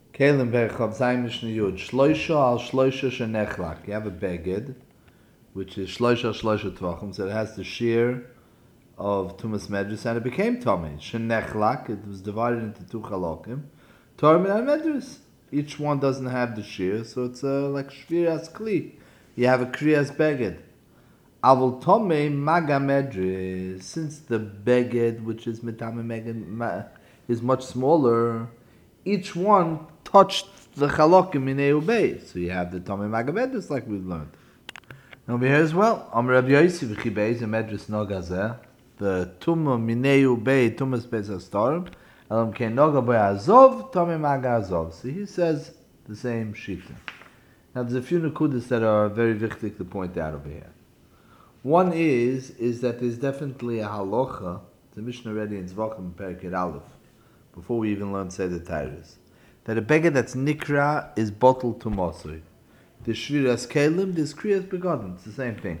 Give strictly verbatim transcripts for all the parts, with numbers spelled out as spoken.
Kalim Berchav Zayin Mishnah Yud. Shloisha al Shloisha Shenechlak. You have a beged, which is Shloisha Shloisha Tvachim, so it has the shear of Tumas Medris, and it became Tomei. Shenechlak, it was divided into two chalokim. Tormin and Medris. Each one doesn't have the shear, so it's uh, like Shviras Kli. You have a Kriyas beged. Avol Tomei Maga Medris. Since the beged, which is Mitame Meged, is much smaller, each one touched the chalokim in Eubei. So you have the Tomei Maga Medris, like we've learned. And over here as well, Am Rabbi Yossi v'chibei ze Medris Nogazeh. The Tumah Mineu Bei Tumas Beis Hastorim, Elam Kein Noga Bei Azov, Tomei Maga Azov. So he says the same shita. Now there's a few nukudas that are very wichtig to point out over here. One is is that there's definitely a halacha, the Mishnah already in Zvachim Perikid Aleph, before we even learn Seder Tairis, that a beggar that's nikra is bottled to Mosoi. The Shviras Kalim, this Kriyas Begotten, it's the same thing.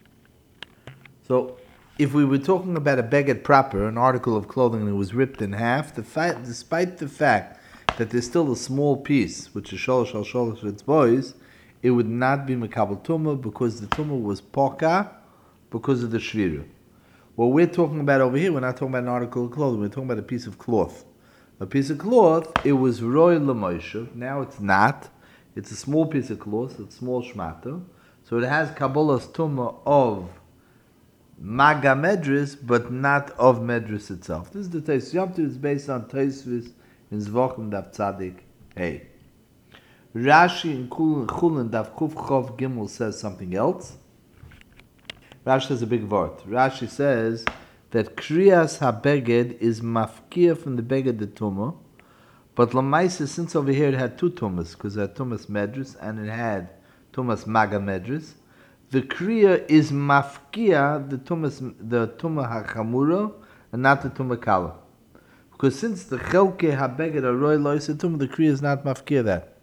So, if we were talking about a beggar proper, an article of clothing that was ripped in half, the fact, despite the fact that there's still a small piece, which is sholosh al sholosh its boys, it would not be mekabel tumah because the tumah was poka because of the shvira. What we're talking about over here, we're not talking about an article of clothing, we're talking about a piece of cloth. A piece of cloth, it was roy l'moishav, now it's not. It's a small piece of cloth, it's small shmata, so it has kabbalas tumah of maga medris, but not of medris itself. This is the Tais Yom Tov. It's based on Taisvis in Zvachim Daf Tzadik Hey. Rashi in Chulin Daf Kuf Chov Gimel says something else. Rashi says a big word. Rashi says that Kriyas HaBeged is mafkia from the Beged the Tumah, but Lamaisa, since over here it had two Tumas, because it had Tumas Medris and it had Tumas Maga Medris, the Kriya is mafkia the Tumas, the Tumah HaChamura, and not the Tumah Kala. Because since the Chelke HaBeged are Roy Loisa Tumah, the Kriya is not mafkia that.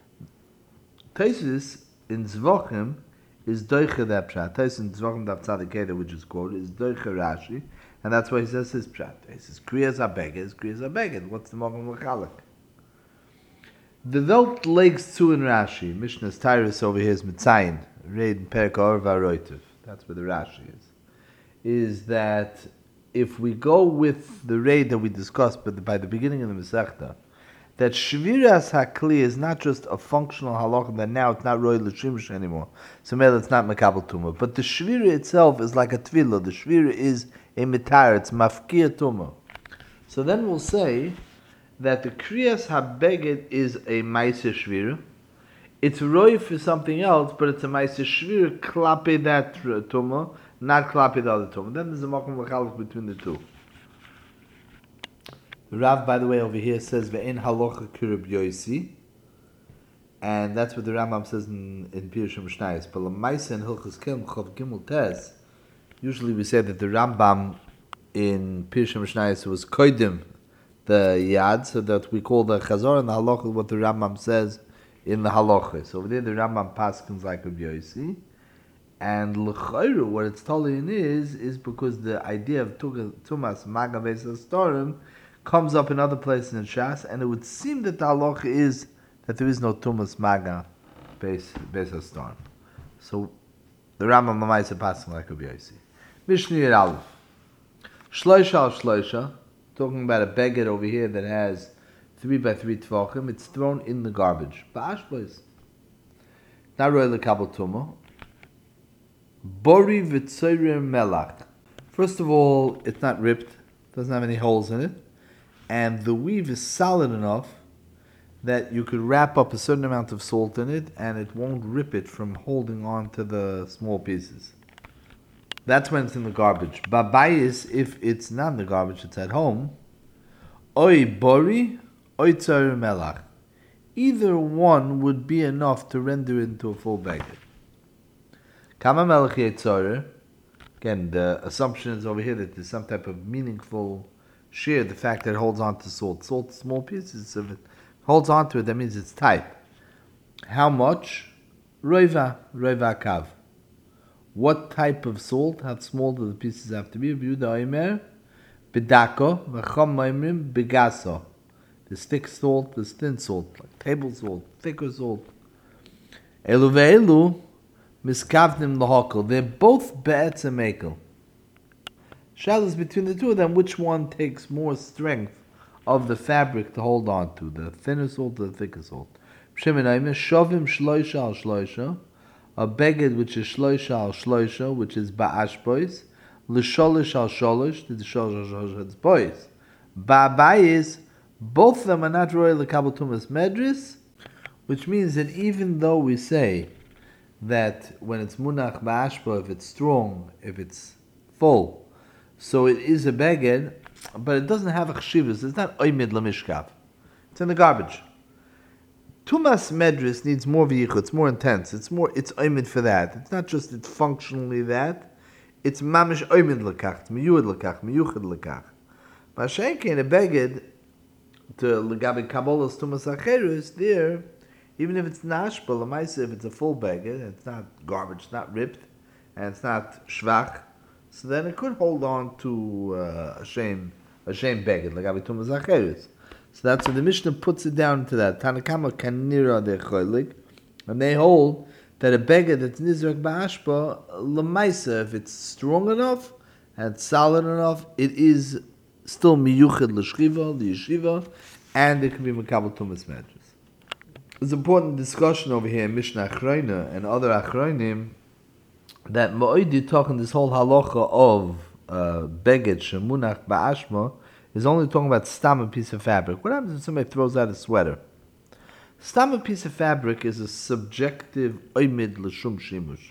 Taisus in Zvachim is doiche that pshat. Taisus in Zvachim Daf Tzadik Keda, which is quoted, is doiche Rashi, and that's why he says his pshat. He says Kriyas HaBeged, Kriyas HaBeged. What's the Mokum L'chalak? The Welt legs two in Rashi. Mishnah's Tyrus over here is Mitzayin. Read Perek Or Varoitiv. That's where the Rashi is. Is that if we go with the raid that we discussed, but by the beginning of the Masechta, that Shviras HaKli is not just a functional halacha, that now it's not Roy L'Shimish anymore. So maybe it's not Makabel Tumah. But the Shvira itself is like a Tvila. The Shvira is a Mitar. It's Mafkia Tumah. So then we'll say that the Kriyas HaBeged is a Maisa Shvira. It's Roy for something else, but it's a Maisa Shvira klape that Tumah, not klape the other Tumah. Then there's a Makom L'chalak between the two. The Rav, by the way, over here says Ve'en halocha kirib yoisi, and that's what the Rambam says in in Pirush Mishnayos. But l'maisa in Hilchos Kelm Chav Gimel Tes, usually we say that the Rambam in Pirush Mishnayos was koidim the yad, so that we call the chazor and the halacha what the Rambam says in the halacha. So over there, the Rambam paskins like Rabbi Yosi, and l'chayru what it's telling is is because the idea of tumas maga beis hastorim comes up in other places in Shas, and it would seem that the halacha is that there is no tumas maga beis beis hastorim. So the Rambam Lamaisa passing like Rabbi Yosi. Mishnah Yud Aleph. Shloisha al shloisha, talking about a beged over here that has three by three tvachim. It's thrown in the garbage. Ba'ash boys. Not roy lekabel tumah. Bori v'tzoyre melach. First of all, it's not ripped. Doesn't have any holes in it. And the weave is solid enough that you could wrap up a certain amount of salt in it and it won't rip it from holding on to the small pieces. That's when it's in the garbage. Babayis, if it's not in the garbage, it's at home. Oi bori, oi tzar melach. Either one would be enough to render it into a full baguette. Kama melach yetzare. Again, the assumption is over here that there's some type of meaningful shear, the fact that it holds on to salt. Salt, small pieces of it, holds on to it, that means it's tight. How much? Roiva, roiva kav. What type of salt? How small do the pieces have to be? Yehuda Omer, bedako, v'chom oimrim, begaso. There's thick salt, there's thin salt, like table salt, thicker salt. Elu ve'elu miskavnim lahakol. They're both be'etzem mekel. Shalos between the two of them, which one takes more strength of the fabric to hold on to, the thinner salt or the thicker salt? Shovim shloisha al shloisha, a beged which is shloisha al shloisha, which is ba'ashbois, l'sholish al sholish, the sholish al sholish, it's bois. Ba'bayis, both of them are not royal l'kabel tumas medris, which means that even though we say that when it's munach ba'ashbo, if it's strong, if it's full, so it is a beged, but it doesn't have a chshivus. It's not oimid lamishkav. It's in the garbage. Tumas medris needs more v'yichud. It's more intense. It's more. It's oimid for that. It's not just it's functionally that. It's mamish oimid lekach. It's miyud lekach. Miyuchid lekach. Mashenke in a beged to legabe kabbalas tumas acherus there. Even if it's nashba lamaisa, if it's a full beged, it's not garbage. It's not ripped, and it's not shvach. So then it could hold on to uh, a shame, a shame beged, like Abitumas Acheris. So that's what the Mishnah puts it down to that. Tanakama kanira de cholik, and they hold that a beged that's nizrak ba'ashpa lemaisa, if it's strong enough and solid enough, it is still miyuchid l'shchiva, l'yeshiva, and it can be mekabel tumas medras. There's an important discussion over here in Mishnah Achroina and other Achroinim, that Ma'odi talking this whole halacha of uh, beged shemunach ba'ashma is only talking about stam, a piece of fabric. What happens if somebody throws out a sweater? Stam, a piece of fabric, is a subjective oimid l'shum shimush.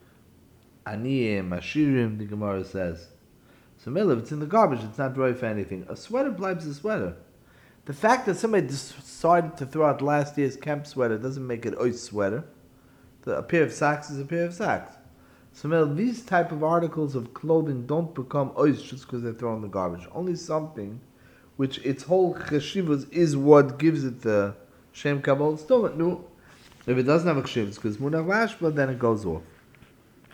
Aniyim, ashirim, the Gemara says. So if it's in the garbage, it's not right for anything. A sweater blibes a sweater. The fact that somebody decided to throw out last year's camp sweater doesn't make it ois sweater. The, a pair of socks is a pair of socks. So these type of articles of clothing don't become ois just because they're thrown in the garbage. Only something which its whole cheshivas is what gives it the shem kabbalah. Still, no. If it doesn't have a cheshivas because munach vashba, then it goes off.